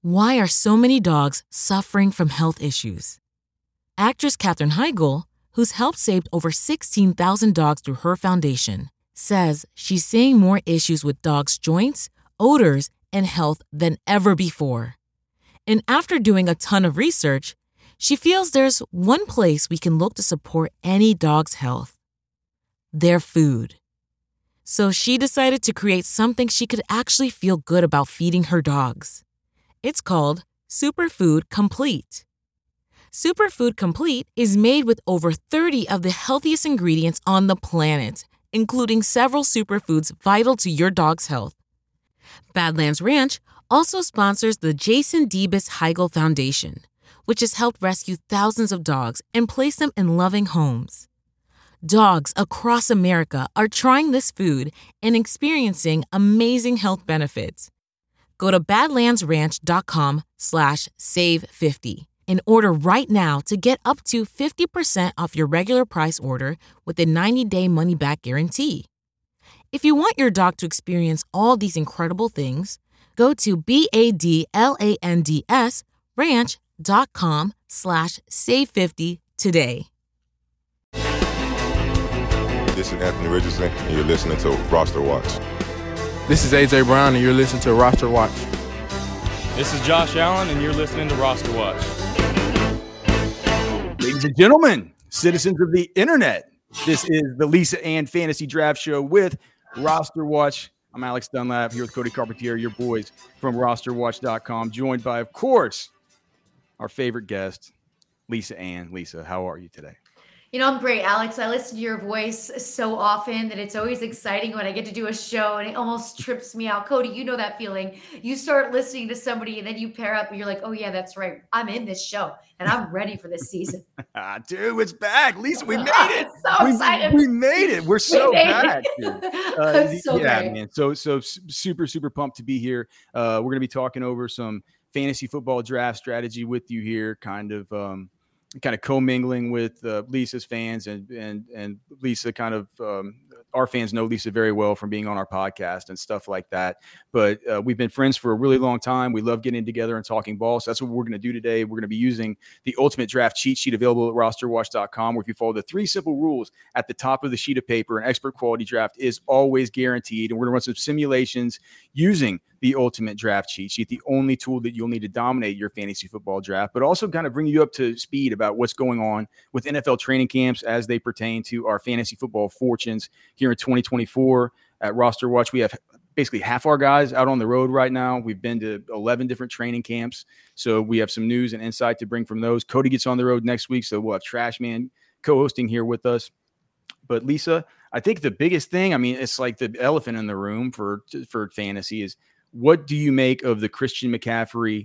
Why are so many dogs suffering from health issues? Actress Katherine Heigl, who's helped save over 16,000 dogs through her foundation, says she's seeing more issues with dogs' joints, odors, and health than ever before. And after doing a ton of research, she feels there's one place we can look to support any dog's health: their food. So she decided to create something she could actually feel good about feeding her dogs. It's called Superfood Complete. Superfood Complete is made with over 30 of the healthiest ingredients on the planet, including several superfoods vital to your dog's health. Badlands Ranch also sponsors the Jason Debus Heigl Foundation, which has helped rescue thousands of dogs and place them in loving homes. Dogs across America are trying this food and experiencing amazing health benefits. Go to badlandsranch.com/save50 and order right now to get up to 50% off your regular price order with a 90-day money-back guarantee. If you want your dog to experience all these incredible things, go to badlandsranch.com/save50 today. This is Anthony Richardson, and you're listening to Roster Watch. This is AJ Brown, and you're listening to Roster Watch. This is Josh Allen, and you're listening to Roster Watch. Ladies and gentlemen, citizens of the internet, this is the Lisa Ann Fantasy Draft Show with Roster Watch. I'm Alex Dunlap here with Cody Carpentier, your boys from rosterwatch.com, joined by, of course, our favorite guest, Lisa Ann. Lisa, how are you today? You know, I'm great, Alex. I listen to your voice so often that it's always exciting when I get to do a show and it almost trips me out. Cody, you know that feeling. You start listening to somebody and then you pair up and you're like, oh, yeah, that's right. I'm in this show and I'm ready for this season. Dude, it's back. Lisa, we made it. So excited. We made it. We're so back. So great. Man. So super, super pumped to be here. We're going to be talking over some fantasy football draft strategy with you here, kind of commingling with Lisa's fans and Lisa kind of our fans know Lisa very well from being on our podcast and stuff like that. But we've been friends for a really long time. We love getting together and talking ball. So that's what we're going to do today. We're going to be using the Ultimate Draft cheat sheet available at rosterwatch.com, where if you follow the 3 simple rules at the top of the sheet of paper, an expert quality draft is always guaranteed. And we're going to run some simulations using the Ultimate Draft cheat sheet, the only tool that you'll need to dominate your fantasy football draft, but also kind of bring you up to speed about what's going on with NFL training camps as they pertain to our fantasy football fortunes here in 2024. At Roster Watch, we have basically half our guys out on the road right now. We've been to 11 different training camps, so we have some news and insight to bring from those. Cody gets on the road next week, so we'll have Trash Man co-hosting here with us. But Lisa, I think the biggest thing, I mean, it's like the elephant in the room for fantasy is, what do you make of the Christian McCaffrey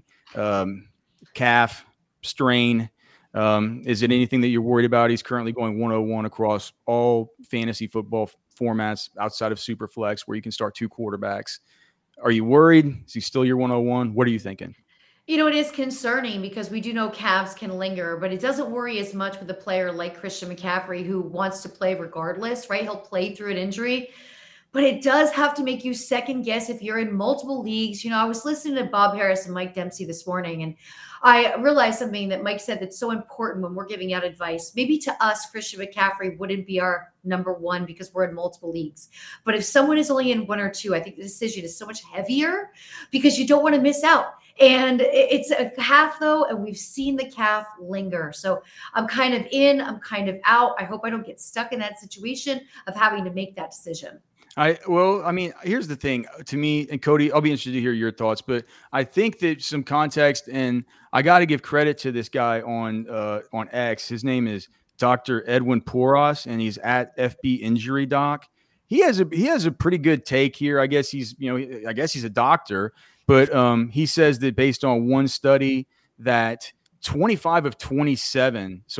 calf strain? Is it anything that you're worried about? He's currently going 101 across all fantasy football formats outside of Superflex, where you can start 2 quarterbacks. Are you worried? Is he still your 101? What are you thinking? You know, it is concerning because we do know calves can linger, but it doesn't worry as much with a player like Christian McCaffrey, who wants to play regardless, right? He'll play through an injury. But it does have to make you second guess if you're in multiple leagues. You know, I was listening to Bob Harris and Mike Dempsey this morning, and I realized something that Mike said that's so important when we're giving out advice. Maybe to us, Christian McCaffrey wouldn't be our number one because we're in multiple leagues. But if someone is only in 1 or 2, I think the decision is so much heavier because you don't want to miss out. And it's a calf, though, and we've seen the calf linger. So I'm kind of in, I'm kind of out. I hope I don't get stuck in that situation of having to make that decision. Here's the thing to me, and Cody, I'll be interested to hear your thoughts, but I think that some context, and I got to give credit to this guy on X. His name is Dr. Edwin Poros, and he's at FB Injury Doc. He has a pretty good take here. I guess he's a doctor, but he says that based on one study that 25 of 27, so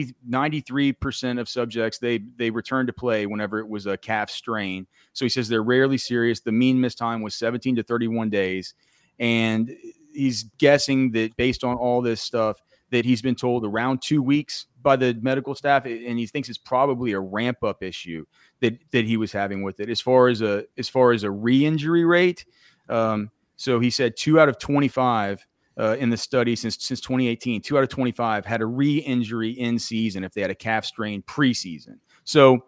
93% of subjects, they returned to play whenever it was a calf strain. So he says they're rarely serious. The mean missed time was 17 to 31 days. And he's guessing that based on all this stuff that he's been told around 2 weeks by the medical staff, and he thinks it's probably a ramp up issue that he was having with it. As far as a re-injury rate, so he said 2 out of 25 in the study since 2018. 2 out of 25 had a re-injury in season if they had a calf strain preseason. So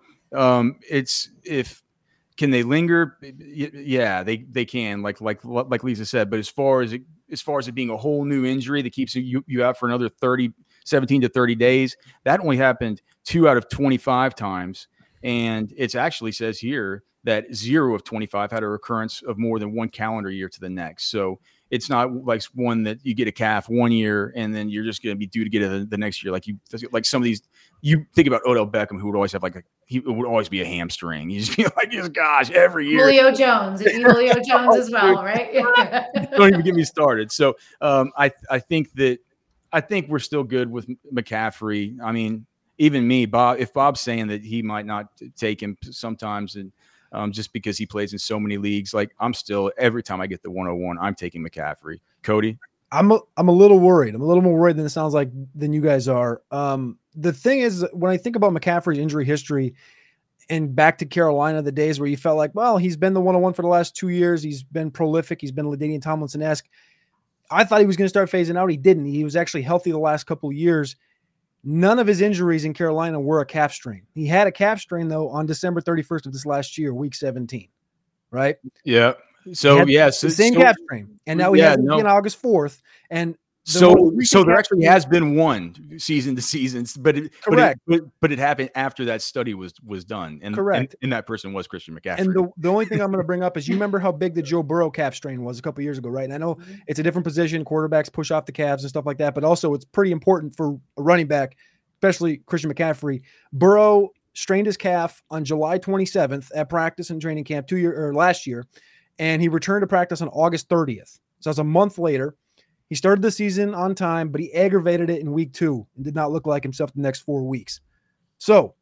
can they linger? Yeah, they can. Like Lisa said. But as far as it being a whole new injury that keeps you out for another 17 to 30 days, that only happened 2 out of 25 times. And it actually says here that 0 of 25 had a recurrence of more than 1 calendar year to the next. So it's not like one that you get a calf 1 year and then you're just going to be due to get it the next year. Like some of these, you think about Odell Beckham, who would always have it would always be a hamstring. You just be like, gosh, every year. Julio Jones, it'd be Julio Jones as well, right? Don't even get me started. So I think we're still good with McCaffrey. I mean, even me, Bob, if Bob's saying that he might not take him sometimes, and just because he plays in so many leagues, like I'm still, every time I get the 101, I'm taking McCaffrey. Cody? I'm a little worried. I'm a little more worried than it sounds like than you guys are. The thing is, when I think about McCaffrey's injury history and back to Carolina, the days where you felt like, well, he's been the 101 for the last 2 years. He's been prolific. He's been LaDainian Tomlinson-esque. I thought he was going to start phasing out. He didn't. He was actually healthy the last couple of years. None of his injuries in Carolina were a calf strain. He had a calf strain, though, on December 31st of this last year, week 17, right? Yeah. So, yes. The same calf strain. And now he has it on August 4th. And so there actually has been one season to season, but it happened after that study was done. And correct. And that person was Christian McCaffrey. And the only thing I'm going to bring up is, you remember how big the Joe Burrow calf strain was a couple years ago, right? And I know it's a different position. Quarterbacks push off the calves and stuff like that, but also it's pretty important for a running back, especially Christian McCaffrey. Burrow strained his calf on July 27th at practice and training camp last year, and he returned to practice on August 30th. So it's a month later. He started the season on time, but he aggravated it in week 2 and did not look like himself the next 4 weeks. So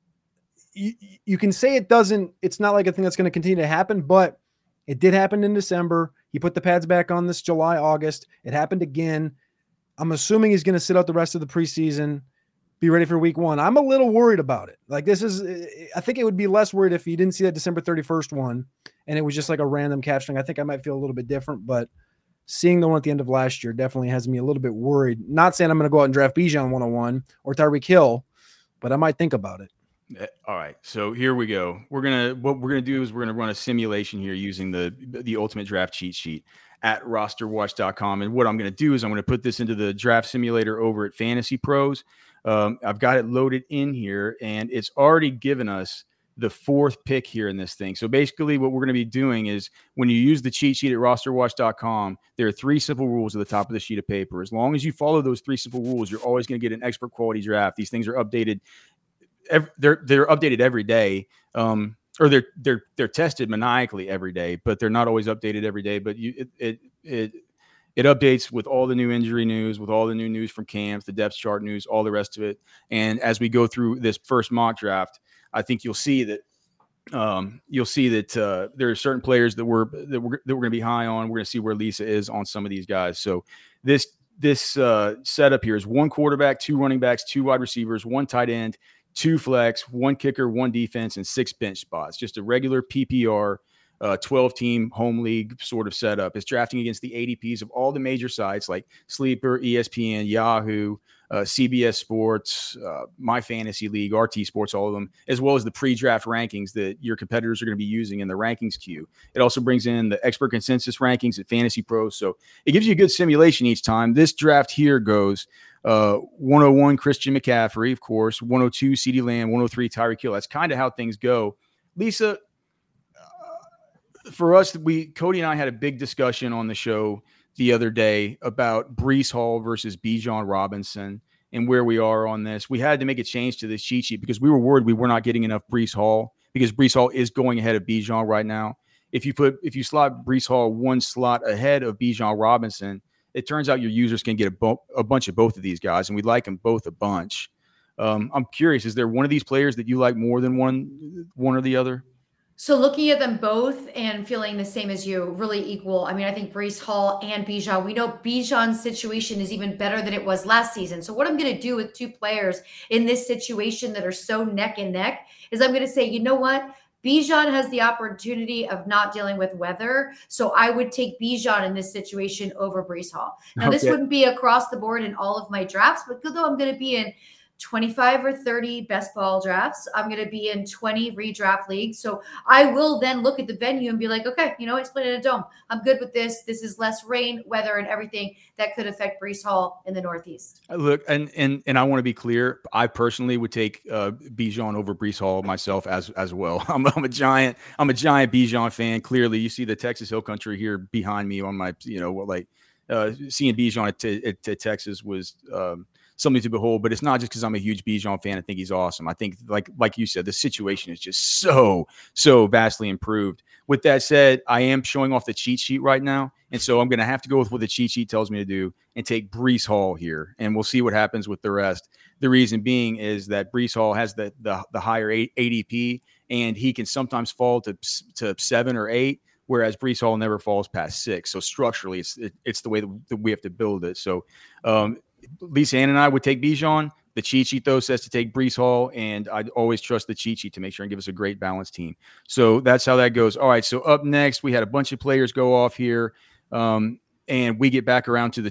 you can say it's not like a thing that's going to continue to happen, but it did happen in December. He put the pads back on this July, August. It happened again. I'm assuming he's going to sit out the rest of the preseason, be ready for week 1. I'm a little worried about it. I think it would be less worried if you didn't see that December 31st one and it was just like a random calf string. I think I might feel a little bit different, but seeing the one at the end of last year definitely has me a little bit worried. Not saying I'm going to go out and draft Bijan 101 or Tyreek Hill, but I might think about it. All right. So here we go. What we're going to do is we're going to run a simulation here using the Ultimate Draft cheat sheet at rosterwatch.com. And what I'm going to do is I'm going to put this into the draft simulator over at Fantasy Pros. I've got it loaded in here, and it's already given us the 4th pick here in this thing. So basically what we're going to be doing is, when you use the cheat sheet at rosterwatch.com, there are 3 simple rules at the top of the sheet of paper. As long as you follow those 3 simple rules, you're always going to get an expert quality draft. These things are updated. They're updated every day. Or they're tested maniacally every day, but they're not always updated every day. But it updates with all the new injury news, with all the new news from camps, the depth chart news, all the rest of it. And as we go through this first mock draft, I think you'll see that there are certain players that we're going to be high on. We're going to see where Lisa is on some of these guys. So this setup here is 1 quarterback, 2 running backs, 2 wide receivers, 1 tight end, 2 flex, 1 kicker, 1 defense, and 6 bench spots. Just a regular PPR 12-team home league sort of setup. It's drafting against the ADPs of all the major sites like Sleeper, ESPN, Yahoo, CBS Sports, My Fantasy League, RT Sports, all of them, as well as the pre-draft rankings that your competitors are going to be using in the rankings queue. It also brings in the expert consensus rankings at Fantasy Pros. So it gives you a good simulation each time. This draft here goes 101 Christian McCaffrey, of course, 102 CeeDee Lamb, 103 Tyreek Hill. That's kind of how things go. Lisa, for us, Cody and I had a big discussion on the show the other day about Breece Hall versus Bijan Robinson and where we are on this. We had to make a change to this cheat sheet because we were worried we were not getting enough Breece Hall, because Breece Hall is going ahead of Bijan right now. If you slot Breece Hall 1 slot ahead of Bijan Robinson, it turns out your users can get a bunch of both of these guys, and we like them both a bunch. I'm curious, is there one of these players that you like more than one or the other? So looking at them both and feeling the same as you, really equal. I mean, I think Breece Hall and Bijan, we know Bijan's situation is even better than it was last season. So what I'm going to do with 2 players in this situation that are so neck and neck is I'm going to say, you know what? Bijan has the opportunity of not dealing with weather. So I would take Bijan in this situation over Breece Hall. Now, this wouldn't be across the board in all of my drafts, but though I'm going to be in 25 or 30 best ball drafts, I'm going to be in 20 redraft leagues. So I will then look at the venue and be like, okay, it's playing in a dome. I'm good with this. This is less rain, weather, and everything that could affect Breece Hall in the Northeast. Look, and I want to be clear. I personally would take Bijan over Breece Hall myself as well. I'm a giant Bijan fan. Clearly, you see the Texas Hill Country here behind me on my, seeing Bijan at Texas was something to behold, but it's not just because I'm a huge Bijan fan. I think he's awesome. I think like you said, the situation is just so vastly improved. With that said, I am showing off the cheat sheet right now. And so I'm going to have to go with what the cheat sheet tells me to do and take Breece Hall here. And we'll see what happens with the rest. The reason being is that Breece Hall has the higher ADP, and he can sometimes fall to 7 or 8, whereas Breece Hall never falls past 6. So structurally, it's the way that we have to build it. So Lisa Ann and I would take Bijan. The cheat sheet, though, says to take Breece Hall, and I'd always trust the cheat sheet to make sure and give us a great balanced team. So that's how that goes. All right, so up next, we had a bunch of players go off here, and we get back around to the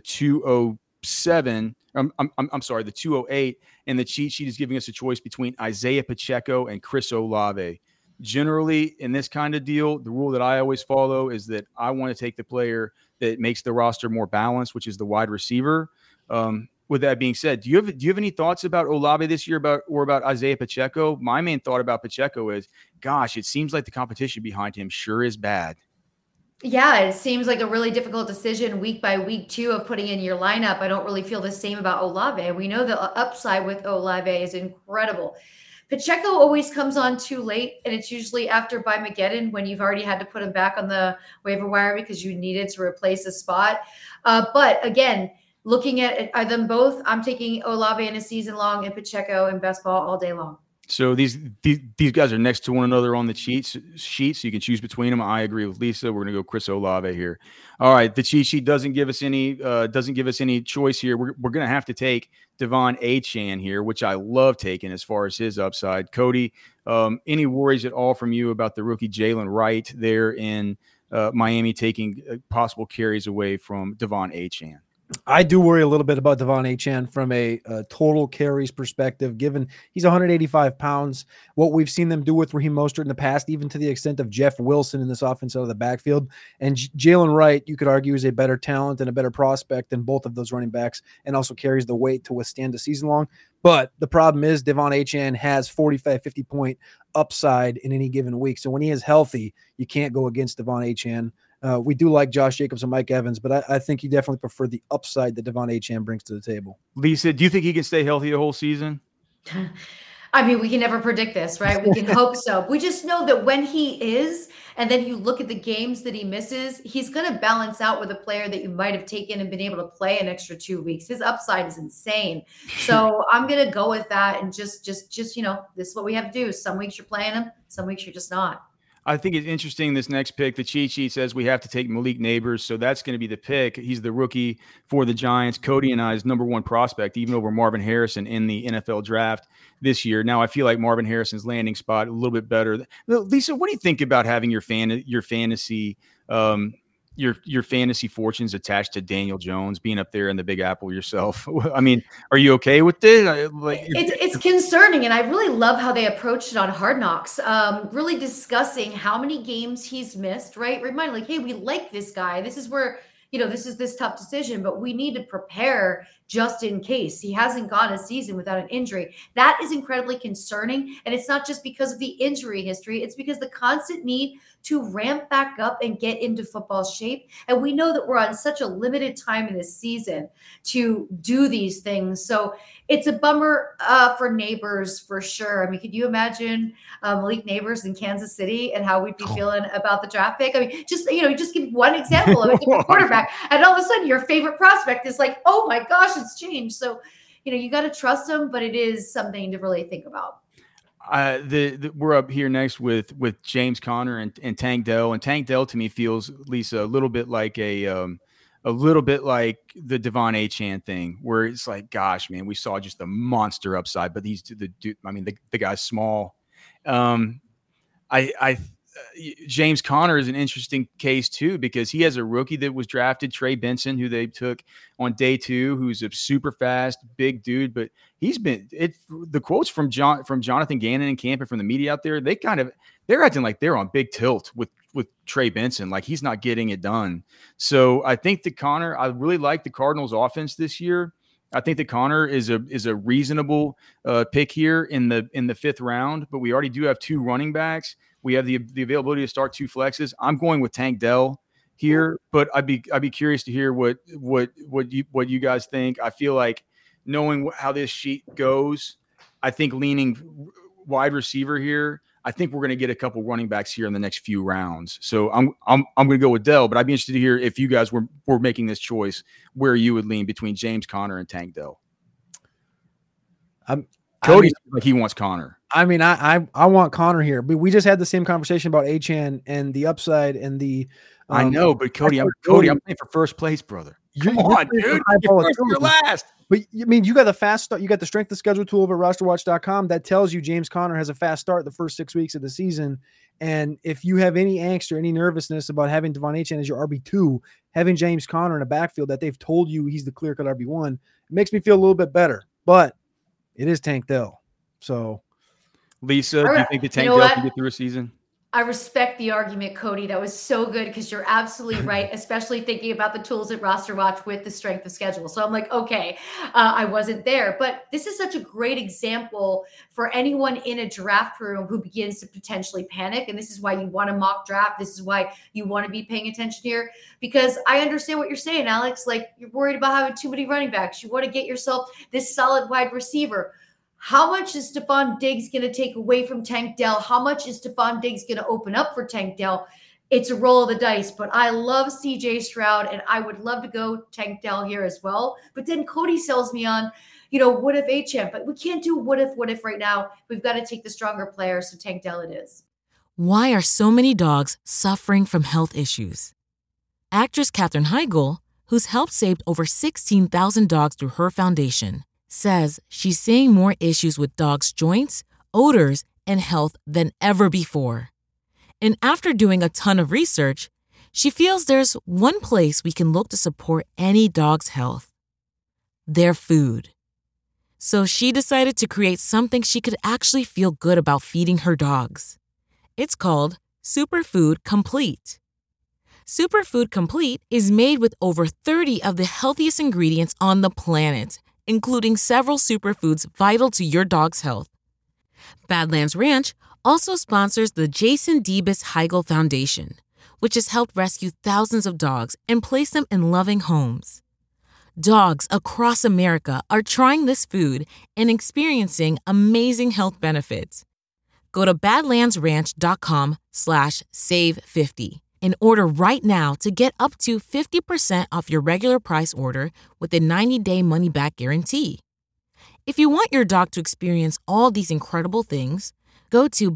207. I'm sorry, the 208, and the cheat sheet is giving us a choice between Isaiah Pacheco and Chris Olave. Generally, in this kind of deal, the rule that I always follow is that I want to take the player that makes the roster more balanced, which is the wide receiver. With that being said, do you have any thoughts about Olave this year about Isaiah Pacheco? My main thought about Pacheco is, gosh, it seems like the competition behind him sure is bad. Yeah, it seems like a really difficult decision week by week too of putting in your lineup. I don't really feel the same about Olave. We know the upside with Olave is incredible. Pacheco always comes on too late, and it's usually after Mageddon when you've already had to put him back on the waiver wire because you needed to replace a spot. But again, looking at them both, I'm taking Olave in a season long and Pacheco in best ball all day long. So these guys are next to one another on the sheet, so you can choose between them. I agree with Lisa. We're going to go Chris Olave here. All right, the cheat sheet doesn't give us any choice here. We're going to have to take Devon Achane here, which I love taking as far as his upside. Cody, any worries at all from you about the rookie Jalen Wright there in Miami taking possible carries away from Devon Achane? I do worry a little bit about Devon Achane from a total carries perspective, given he's 185 pounds. What we've seen them do with Raheem Mostert in the past, even to the extent of Jeff Wilson in this offense out of the backfield. And Jalen Wright, you could argue, is a better talent and a better prospect than both of those running backs, and also carries the weight to withstand a season long. But the problem is Devon Achane has 45, 50-point upside in any given week. So when he is healthy, you can't go against Devon Achane. We do like Josh Jacobs and Mike Evans, but I think you definitely prefer the upside that Devon Achane brings to the table. Lisa, do you think he can stay healthy the whole season? I mean, we can never predict this, right? We can hope so. We just know that when he is, and then you look at the games that he misses, he's going to balance out with a player that you might have taken and been able to play an extra 2 weeks. His upside is insane. So I'm going to go with that. And just, this is what we have to do. Some weeks you're playing him, some weeks you're just not. I think it's interesting, this next pick. The cheat sheet says we have to take Malik Neighbors, so that's going to be the pick. He's the rookie for the Giants. Cody and I's number one prospect, even over Marvin Harrison in the NFL draft this year. Now, I feel like Marvin Harrison's landing spot a little bit better. Lisa, what do you think about having your fantasy fortunes attached to Daniel Jones, being up there in the Big Apple yourself? I mean, are you okay with it? It's concerning, and I really love how they approached it on Hard Knocks, really discussing how many games he's missed, right? Remind like, hey, we like this guy. This is where, this is this tough decision, but we need to prepare just in case. He hasn't gone a season without an injury. That is incredibly concerning, and it's not just because of the injury history. It's because the constant need to ramp back up and get into football shape. And we know that we're on such a limited time in this season to do these things. So it's a bummer for Neighbors for sure. I mean, could you imagine Malik Neighbors in Kansas City and how we'd be feeling about the draft pick? I mean, just give one example of a different quarterback, and all of a sudden your favorite prospect is like, oh my gosh, it's changed. So, you got to trust him, but it is something to really think about. We're up here next with James Conner and Tank Dell, and Tank Dell to me feels, Lisa, a little bit like the Devon Achane thing, where it's like, gosh, man, we saw just the monster upside, but the guy's small. James Conner is an interesting case too, because he has a rookie that was drafted, Trey Benson, who they took on day 2, who's a super fast, big dude. But the quotes from Jonathan Gannon and Camp and from the media out there, they're acting like they're on big tilt with Trey Benson, like he's not getting it done. So I think that Conner, I really like the Cardinals offense this year. I think that Conner is a reasonable pick here in the 5th round, but we already do have 2 running backs. We have the availability to start 2 flexes. I'm going with Tank Dell here, but I'd be curious to hear what you guys think. I feel like, knowing how this sheet goes, I think leaning wide receiver here. I think we're going to get a couple running backs here in the next few rounds. So I'm going to go with Dell, but I'd be interested to hear, if you guys were making this choice, where you would lean between James Conner and Tank Dell. Cody, like he wants Conner. I mean, I want Conner here, but we just had the same conversation about Achane and the upside and the. I know, but Cody, I'm playing for first place, brother. Come on, dude. You're last. But I mean, you got the fast start. You got the strength of schedule tool over rosterwatch.com that tells you James Conner has a fast start the first 6 weeks of the season. And if you have any angst or any nervousness about having Devon Achane as your RB2, having James Conner in a backfield that they've told you he's the clear-cut RB1, it makes me feel a little bit better. But it is Tank Dell. So, Lisa, do you think the Tank Dell can get through a season? I respect the argument, Cody. That was so good, because you're absolutely right, especially thinking about the tools at Roster Watch with the strength of schedule. So I'm like, okay, I wasn't there. But this is such a great example for anyone in a draft room who begins to potentially panic. And this is why you want to mock draft. This is why you want to be paying attention here, because I understand what you're saying, Alex. Like, you're worried about having too many running backs. You want to get yourself this solid wide receiver. How much is Stephon Diggs going to take away from Tank Dell? How much is Stephon Diggs going to open up for Tank Dell? It's a roll of the dice, but I love CJ Stroud, and I would love to go Tank Dell here as well. But then Cody sells me on, what if Achane? But we can't do what if right now. We've got to take the stronger player, so Tank Dell it is. Why are so many dogs suffering from health issues? Actress Katherine Heigl, who's helped save over 16,000 dogs through her foundation, says she's seeing more issues with dogs' joints, odors, and health than ever before. And after doing a ton of research, she feels there's one place we can look to support any dog's health: their food. So she decided to create something she could actually feel good about feeding her dogs. It's called Superfood Complete. Superfood Complete is made with over 30 of the healthiest ingredients on the planet, including several superfoods vital to your dog's health. Badlands Ranch also sponsors the Jason Debus Heigl Foundation, which has helped rescue thousands of dogs and place them in loving homes. Dogs across America are trying this food and experiencing amazing health benefits. Go to badlandsranch.com/save50 and order right now to get up to 50% off your regular price order with a 90-day money-back guarantee. If you want your dog to experience all these incredible things, go to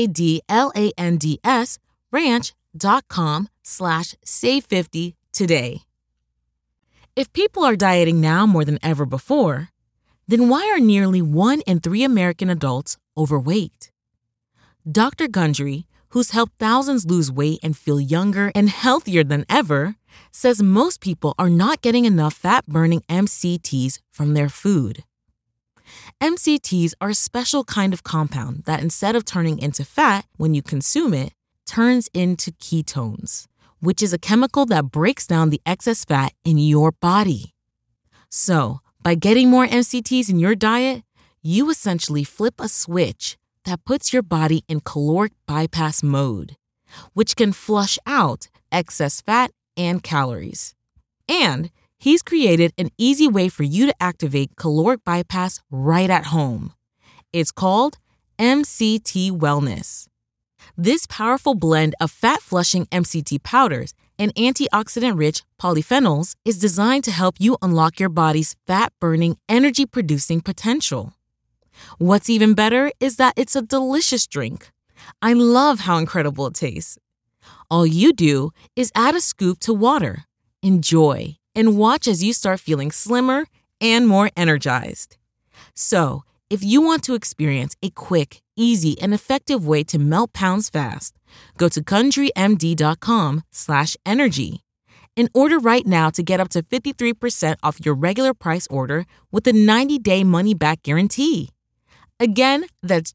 badlandsranch.com/save50 today. If people are dieting now more than ever before, then why are nearly 1 in 3 American adults overweight? Dr. Gundry, who's helped thousands lose weight and feel younger and healthier than ever, says most people are not getting enough fat-burning MCTs from their food. MCTs are a special kind of compound that, instead of turning into fat when you consume it, turns into ketones, which is a chemical that breaks down the excess fat in your body. So, by getting more MCTs in your diet, you essentially flip a switch that puts your body in caloric bypass mode, which can flush out excess fat and calories. And he's created an easy way for you to activate caloric bypass right at home. It's called MCT Wellness. This powerful blend of fat-flushing MCT powders and antioxidant-rich polyphenols is designed to help you unlock your body's fat-burning, energy-producing potential. What's even better is that it's a delicious drink. I love how incredible it tastes. All you do is add a scoop to water, enjoy, and watch as you start feeling slimmer and more energized. So, If you want to experience a quick, easy, and effective way to melt pounds fast, go to CountryMD.com/energy and order right now to get up to 53% off your regular price order with a 90-day money-back guarantee. Again, that's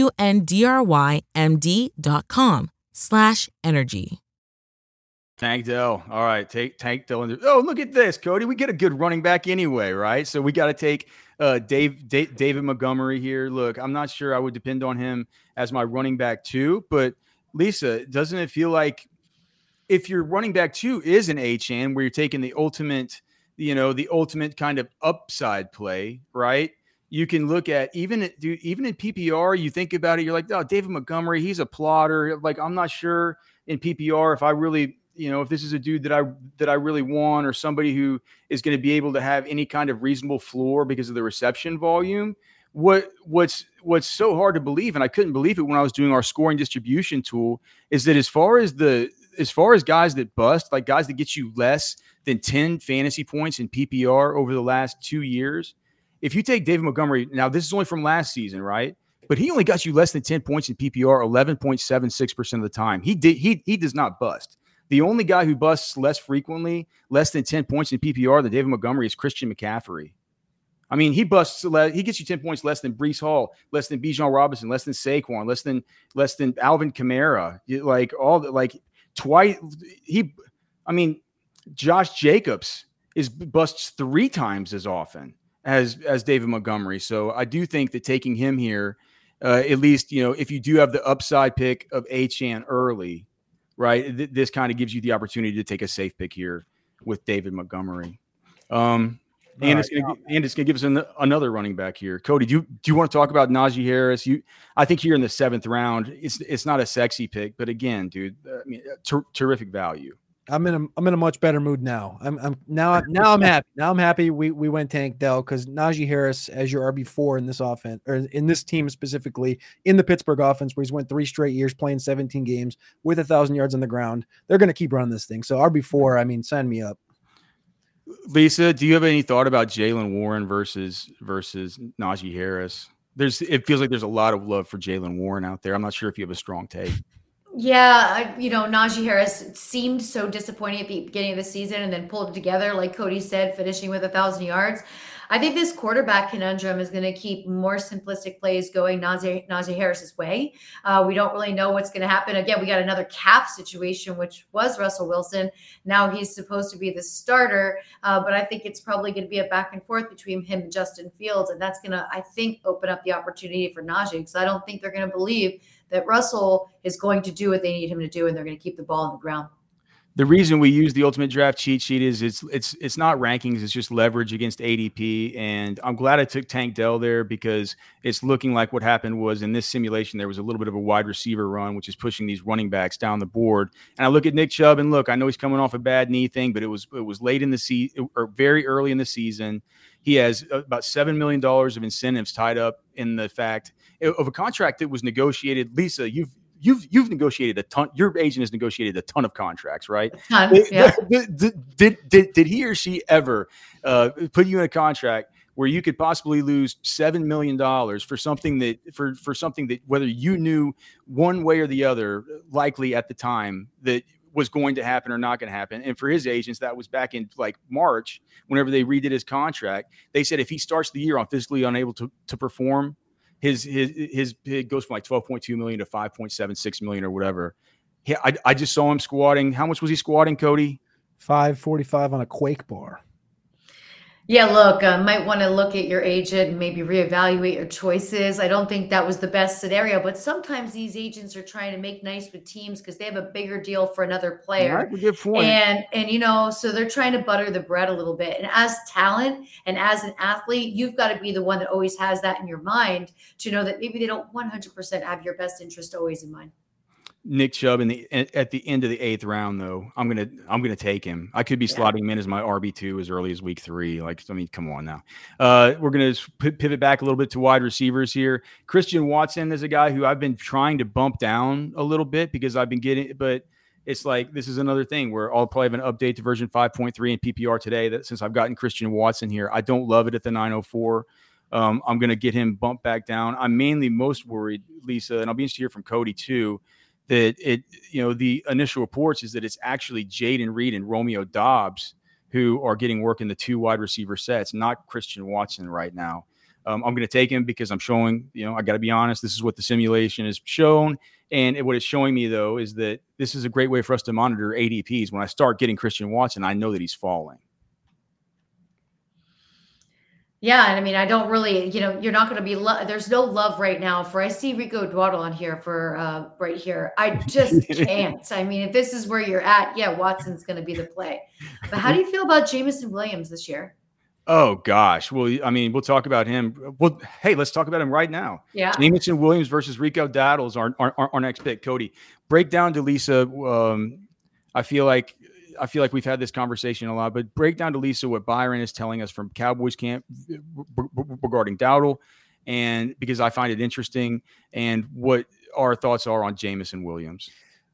GUNDRYMD.com/energy. Tank Dell. All right, take Tank Dell. Oh, look at this, Cody. We get a good running back anyway, right? So we got to take David Montgomery here. Look, I'm not sure I would depend on him as my running back too, but Lisa, doesn't it feel like if your running back two is an Achane, where you're taking the ultimate kind of upside play, right? You can look at even in PPR, you think about it, you're like, oh, David Montgomery, he's a plotter. Like, I'm not sure in PPR if I really, if this is a dude that I really want, or somebody who is going to be able to have any kind of reasonable floor because of the reception volume. What's so hard to believe, and I couldn't believe it when I was doing our scoring distribution tool, is that as far as guys that bust, like guys that get you less than 10 fantasy points in PPR over the last 2 years, if you take David Montgomery, now this is only from last season, right? But he only got you less than 10 points in PPR 11.76% of the time. He does not bust. The only guy who busts less frequently, less than 10 points in PPR than David Montgomery is Christian McCaffrey. I mean, he gets you 10 points less than Breece Hall, less than Bijan Robinson, less than Saquon, less than Alvin Kamara. Josh Jacobs busts 3 times as often as David Montgomery. So I do think that taking him here, at least, if you do have the upside pick of Achane early, right, this kind of gives you the opportunity to take a safe pick here with David Montgomery. And it's going to give us another running back here. Cody, do you want to talk about Najee Harris? I think here in the 7th round, it's not a sexy pick, but again, dude, I mean, terrific value. I'm in a much better mood now. I'm happy. Now I'm happy we went Tank Dell, because Najee Harris as your RB4 in this offense, or in this team specifically, in the Pittsburgh offense, where he's went 3 straight years playing 17 games with 1,000 yards on the ground. They're going to keep running this thing. So RB4, I mean, sign me up. Lisa, do you have any thought about Jaylen Warren versus Najee Harris? It feels like there's a lot of love for Jaylen Warren out there. I'm not sure if you have a strong take. Yeah, Najee Harris seemed so disappointing at the beginning of the season and then pulled it together, like Cody said, finishing with 1,000 yards. I think this quarterback conundrum is going to keep more simplistic plays going Najee Harris's way. We don't really know what's going to happen. Again, we got another calf situation, which was Russell Wilson. Now he's supposed to be the starter, but I think it's probably going to be a back and forth between him and Justin Fields, and that's going to, I think, open up the opportunity for Najee, because I don't think they're going to believe that Russell is going to do what they need him to do, and they're going to keep the ball on the ground. The reason we use the Ultimate Draft cheat sheet is it's not rankings, it's just leverage against ADP. And I'm glad I took Tank Dell there, because it's looking like what happened was in this simulation, there was a little bit of a wide receiver run, which is pushing these running backs down the board. And I look at Nick Chubb, and look, I know he's coming off a bad knee thing, but it was late in the season, or very early in the season. He has about $7 million of incentives tied up in the fact of a contract that was negotiated. Lisa, you've negotiated a ton. Your agent has negotiated a ton of contracts, right? Yeah. Did he or she ever put you in a contract where you could possibly lose $7 million for something that whether you knew one way or the other, likely at the time, that was going to happen or not going to happen? And for his agents, that was back in like March, whenever they redid his contract. They said if he starts the year on physically unable to perform, his goes from like 12.2 million to 5.76 million or whatever. I just saw him squatting. How much was he squatting, Cody? 545 on a Quake bar. Yeah, look, might want to look at your agent and maybe reevaluate your choices. I don't think that was the best scenario, but sometimes these agents are trying to make nice with teams because they have a bigger deal for another player. Right, good point. And so they're trying to butter the bread a little bit. And as talent and as an athlete, you've got to be the one that always has that in your mind to know that maybe they don't 100% have your best interest always in mind. Nick Chubb at the end of the 8th round, though, I'm gonna take him. I could be slotting him in as my RB2 as early as week 3. Come on now. We're gonna pivot back a little bit to wide receivers here. Christian Watson is a guy who I've been trying to bump down a little bit because I've been getting, but it's like this is another thing where I'll probably have an update to version 5.3 in PPR today. That since I've gotten Christian Watson here, I don't love it at the 904. I'm going to get him bumped back down. I'm mainly most worried, Lisa, and I'll be interested to hear from Cody too, that the initial reports is that it's actually Jayden Reed and Romeo Doubs who are getting work in the 2 wide receiver sets, not Christian Watson right now. I'm going to take him because I'm showing, I got to be honest, this is what the simulation has shown. And what it's showing me, though, is that this is a great way for us to monitor ADPs. When I start getting Christian Watson, I know that he's falling. Yeah, and I mean, I don't really, you're not going to be, there's no love right now for, I see Rico Dowdle on here for right here. I just can't. I mean, if this is where you're at, yeah, Watson's going to be the play. But how do you feel about Jameson Williams this year? Oh, gosh. Well, I mean, we'll talk about him. Well, hey, let's talk about him right now. Yeah. Jameson Williams versus Rico Dowdle is our next pick. Cody, break down to Lisa. I feel like we've had this conversation a lot, but break down to Lisa what Byron is telling us from Cowboys camp regarding Dowdle, and because I find it interesting, and what our thoughts are on Jameson Williams.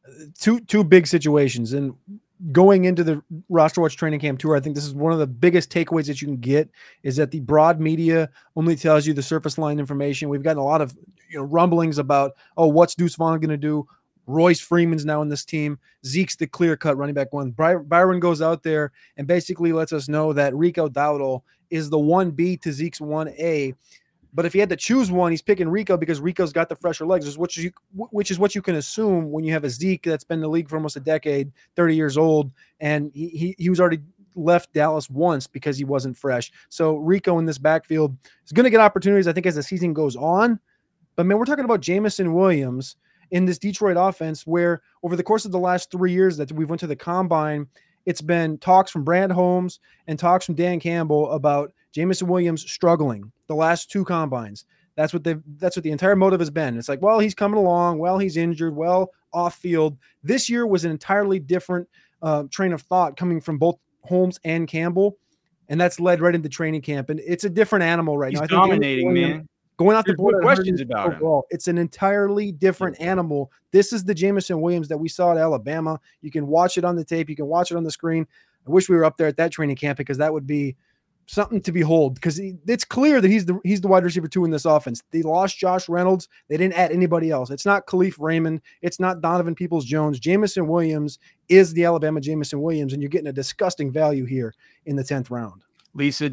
Two big situations. And going into the Roster Watch training camp tour, I think this is one of the biggest takeaways that you can get, is that the broad media only tells you the surface line information. We've gotten a lot of rumblings about, what's Deuce Vaughn going to do? Royce Freeman's now in this team. Zeke's the clear-cut running back one. Byron goes out there and basically lets us know that Rico Dowdle is the 1B to Zeke's 1A. But if he had to choose one, he's picking Rico because Rico's got the fresher legs, which is what you can assume when you have a Zeke that's been in the league for almost a decade, 30 years old, and he was already left Dallas once because he wasn't fresh. So Rico in this backfield is going to get opportunities, I think, as the season goes on. But, man, we're talking about Jameson Williams in this Detroit offense, where over the course of the last 3 years that we went to the combine, it's been talks from Brad Holmes and talks from Dan Campbell about Jameson Williams struggling the last 2 combines. That's what the entire motive has been. It's like, well, he's coming along. Well, he's injured. Well, off field. This year was an entirely different train of thought coming from both Holmes and Campbell. And that's led right into training camp. And it's a different animal right now. He's dominating, man. Going off the board, questions about him. It's an entirely different animal. This is the Jameson Williams that we saw at Alabama. You can watch it on the tape. You can watch it on the screen. I wish we were up there at that training camp because that would be something to behold. Because it's clear that he's the wide receiver 2 in this offense. They lost Josh Reynolds. They didn't add anybody else. It's not Khalif Raymond. It's not Donovan Peoples-Jones. Jameson Williams is the Alabama Jameson Williams, and you're getting a disgusting value here in the 10th round. Lisa,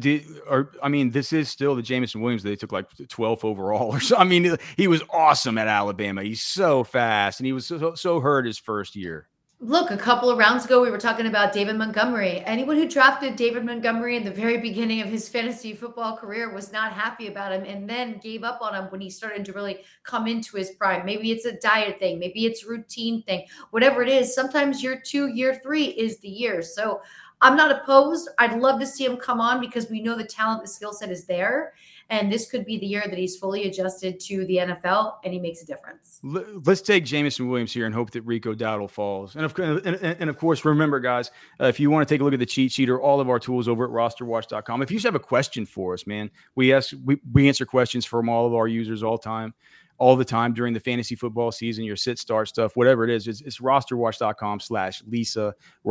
this is still the Jameson Williams that they took like 12th overall or so. I mean, he was awesome at Alabama. He's so fast, and he was so hurt his first year. Look, a couple of rounds ago, we were talking about David Montgomery. Anyone who drafted David Montgomery in the very beginning of his fantasy football career was not happy about him and then gave up on him when he started to really come into his prime. Maybe it's a diet thing. Maybe it's a routine thing. Whatever it is, sometimes year 2, year 3 is the year. So I'm not opposed. I'd love to see him come on because we know the talent, the skill set is there. And this could be the year that he's fully adjusted to the NFL and he makes a difference. Let's take Jameson Williams here and hope that Rico Dowdle falls. And of course, remember, guys, if you want to take a look at the cheat sheet or all of our tools over at rosterwatch.com, if you just have a question for us, man, we answer questions from all of our users all the time during the fantasy football season, your sit start stuff, whatever it is. It's rosterwatch.com/Lisa,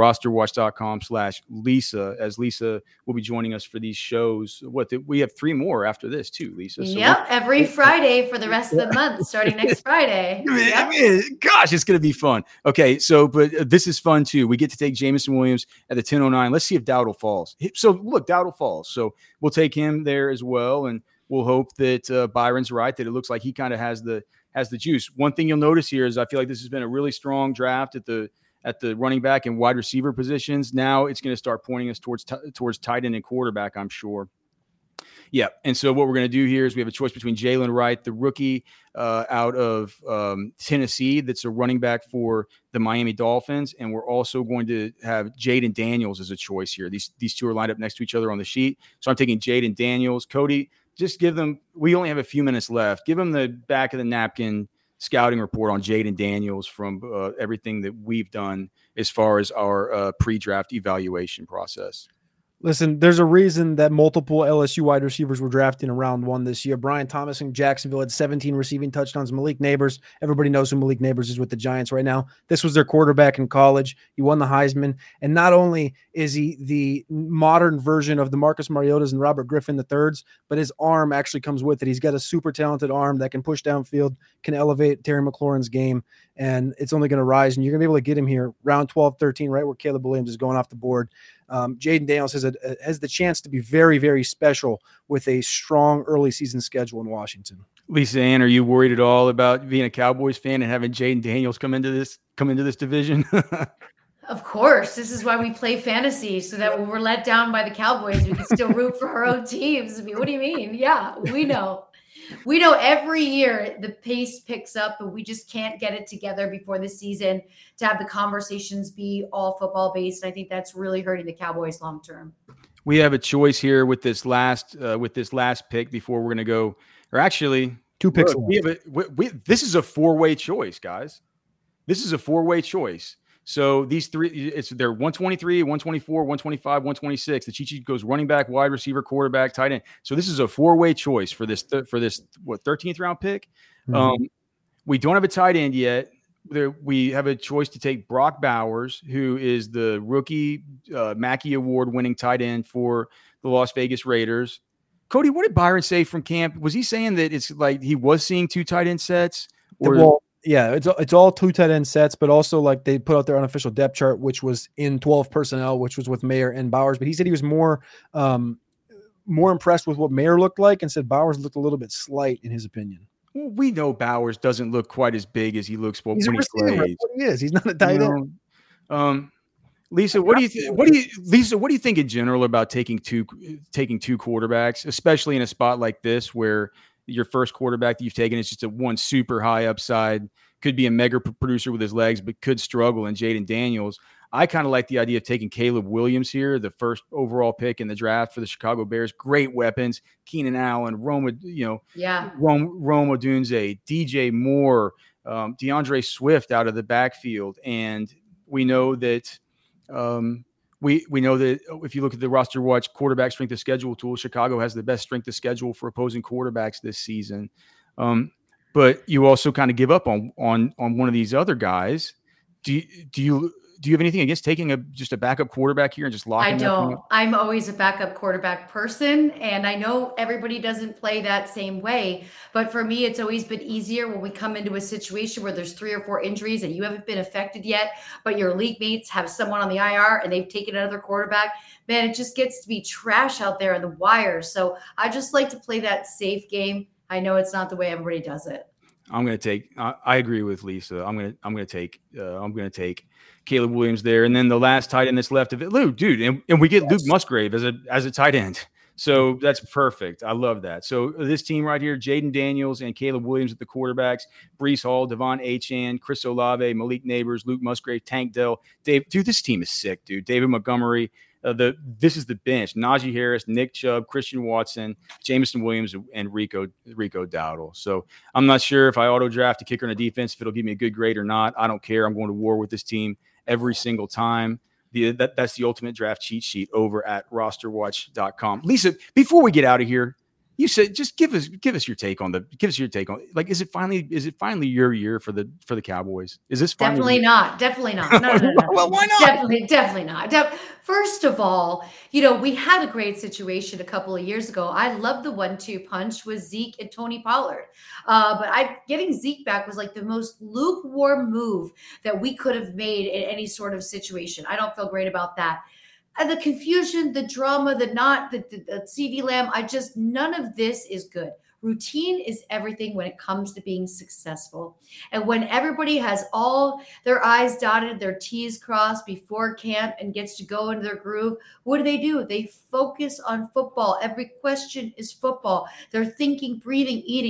rosterwatch.com/Lisa, as Lisa will be joining us for these shows. We have 3 more after this too, Lisa. So yep. Every Friday for the rest of the month, starting next Friday. Yep. Gosh, it's going to be fun. Okay. So, but this is fun too. We get to take Jameson Williams at the 10:09. Let's see if Dowdle falls. So look, Dowdle falls. So we'll take him there as well. And we'll hope that Byron's right, that it looks like he kind of has the juice. One thing you'll notice here is I feel like this has been a really strong draft at the running back and wide receiver positions. Now it's going to start pointing us towards tight end and quarterback, I'm sure. Yeah. And so what we're going to do here is we have a choice between Jalen Wright, the rookie out of Tennessee, that's a running back for the Miami Dolphins. And we're also going to have Jaden Daniels as a choice here. These 2 are lined up next to each other on the sheet. So I'm taking Jaden Daniels. Cody, just give them – we only have a few minutes left. Give them the back of the napkin scouting report on Jaden Daniels from everything that we've done as far as our pre-draft evaluation process. Listen, there's a reason that multiple LSU wide receivers were drafted in round 1 this year. Brian Thomas in Jacksonville had 17 receiving touchdowns. Malik Neighbors, everybody knows who Malik Neighbors is with the Giants right now. This was their quarterback in college. He won the Heisman. And not only is he the modern version of the Marcus Mariotas and Robert Griffin IIIs, but his arm actually comes with it. He's got a super talented arm that can push downfield, can elevate Terry McLaurin's game, and it's only going to rise. And you're going to be able to get him here round 12, 13, right where Caleb Williams is going off the board. Jaden Daniels has the chance to be very, very special with a strong early season schedule in Washington. Lisa Ann, are you worried at all about being a Cowboys fan and having Jaden Daniels come into this division? Of course. This is why we play fantasy, so that when we're let down by the Cowboys, we can still root for our own teams. I mean, what do you mean? Yeah, we know. We know every year the pace picks up, but we just can't get it together before the season to have the conversations be all football based. I think that's really hurting the Cowboys long term. We have a choice here with this last pick before we're going to go, or actually 2 picks. This is a 4-way choice, guys. This is a 4-way choice. So these three, they're 123, 124, 125, 126. The cheat sheet goes running back, wide receiver, quarterback, tight end. So this is a 4-way choice for this 13th round pick. Mm-hmm. We don't have a tight end yet. We have a choice to take Brock Bowers, who is the rookie Mackey Award winning tight end for the Las Vegas Raiders. Cody, what did Byron say from camp? Was he saying that it's like he was seeing 2 tight end sets? Or yeah, it's all 2 tight end sets, but also like they put out their unofficial depth chart, which was in 12 personnel, which was with Mayer and Bowers. But he said he was more impressed with what Mayer looked like, and said Bowers looked a little bit slight in his opinion. Well, we know Bowers doesn't look quite as big as he looks when he plays. He is. He's not a tight end. Lisa, what do you think in general about taking two quarterbacks, especially in a spot like this where your first quarterback that you've taken is just a one super high upside, could be a mega producer with his legs, but could struggle in Jaden Daniels? I kind of like the idea of taking Caleb Williams here, the first overall pick in the draft for the Chicago Bears. Great weapons: Keenan Allen, Rome Odunze, DJ Moore, DeAndre Swift out of the backfield, and we know that. We know that if you look at the Roster Watch quarterback strength of schedule tool, Chicago has the best strength of schedule for opposing quarterbacks this season. But you also kind of give up on one of these other guys. Do you have anything against taking just a backup quarterback here and just locking? I don't. I'm always a backup quarterback person, and I know everybody doesn't play that same way. But for me, it's always been easier when we come into a situation where there's 3 or 4 injuries and you haven't been affected yet, but your league mates have someone on the IR and they've taken another quarterback. Man, it just gets to be trash out there in the wires. So I just like to play that safe game. I know it's not the way everybody does it. I'm going to take. I agree with Lisa. I'm going to take Caleb Williams there, and then the last tight end that's left of it, and we get Luke Musgrave as a tight end. So that's perfect. I love that. So this team right here: Jaden Daniels and Caleb Williams at the quarterbacks, Breece Hall, Devon Achane, Chris Olave, Malik Neighbors, Luke Musgrave, Tank Dell, Dave. Dude, this team is sick, dude. David Montgomery. This is the bench: Najee Harris, Nick Chubb, Christian Watson, Jameson Williams, and Rico Dowdle. So I'm not sure if I auto draft a kicker and a defense, if it'll give me a good grade or not. I don't care. I'm going to war with this team every single time. That's the ultimate draft cheat sheet over at rosterwatch.com. Lisa, before we get out of here, you said just give us your take on like, is it finally your year for the Cowboys? Is this finally definitely not. No. Well, why not? Definitely not. First of all, we had a great situation a couple of years ago. I love the 1-2 punch with Zeke and Tony Pollard. But getting Zeke back was like the most lukewarm move that we could have made in any sort of situation. I don't feel great about that. And the confusion, the drama, the CeeDee Lamb, none of this is good. Routine is everything when it comes to being successful. And when everybody has all their I's dotted, their T's crossed before camp and gets to go into their groove, what do? They focus on football. Every question is football. They're thinking, breathing, eating.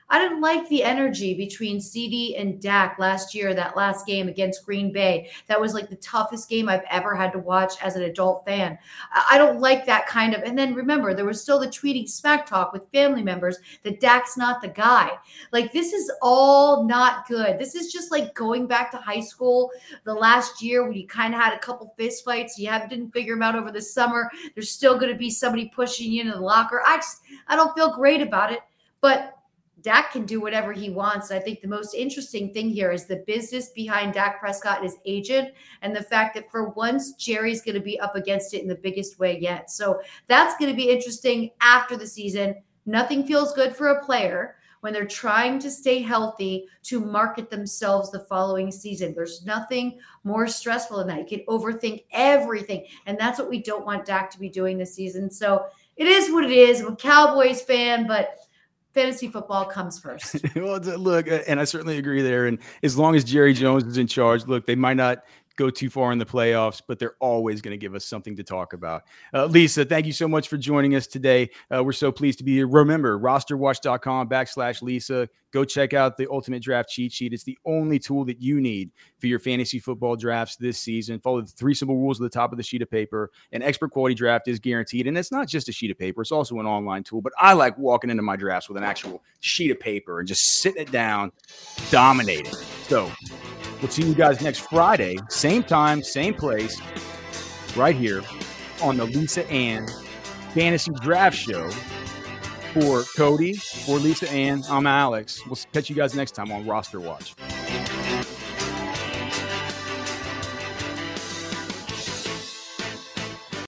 I didn't like the energy between CeeDee and Dak last year, that last game against Green Bay. That was like the toughest game I've ever had to watch as an adult fan. I don't like that kind of. And then remember, there was still the tweeting smack talk with family members that Dak's not the guy. Like, this is all not good. This is just like going back to high school the last year when you kind of had a couple fist fights. You didn't figure them out over the summer. There's still going to be somebody pushing you into the locker. I don't feel great about it, but Dak can do whatever he wants. And I think the most interesting thing here is the business behind Dak Prescott and his agent, and the fact that for once, Jerry's going to be up against it in the biggest way yet. So that's going to be interesting after the season. Nothing feels good for a player when they're trying to stay healthy to market themselves the following season. There's nothing more stressful than that. You can overthink everything. And that's what we don't want Dak to be doing this season. So it is what it is. I'm a Cowboys fan, but fantasy football comes first. Well, look, and I certainly agree there. And as long as Jerry Jones is in charge, look, they might not go too far in the playoffs, but they're always going to give us something to talk about. Lisa, thank you so much for joining us today. We're so pleased to be here. Remember, rosterwatch.com/Lisa. Go check out the Ultimate Draft Cheat Sheet. It's the only tool that you need for your fantasy football drafts this season. Follow the 3 simple rules at the top of the sheet of paper. An expert quality draft is guaranteed. And it's not just a sheet of paper. It's also an online tool. But I like walking into my drafts with an actual sheet of paper and just sitting it down, dominating. So we'll see you guys next Friday. Same time, same place, right here on the Lisa Ann Fantasy Draft Show. For Cody, for Lisa Ann, I'm Alex. We'll catch you guys next time on Roster Watch.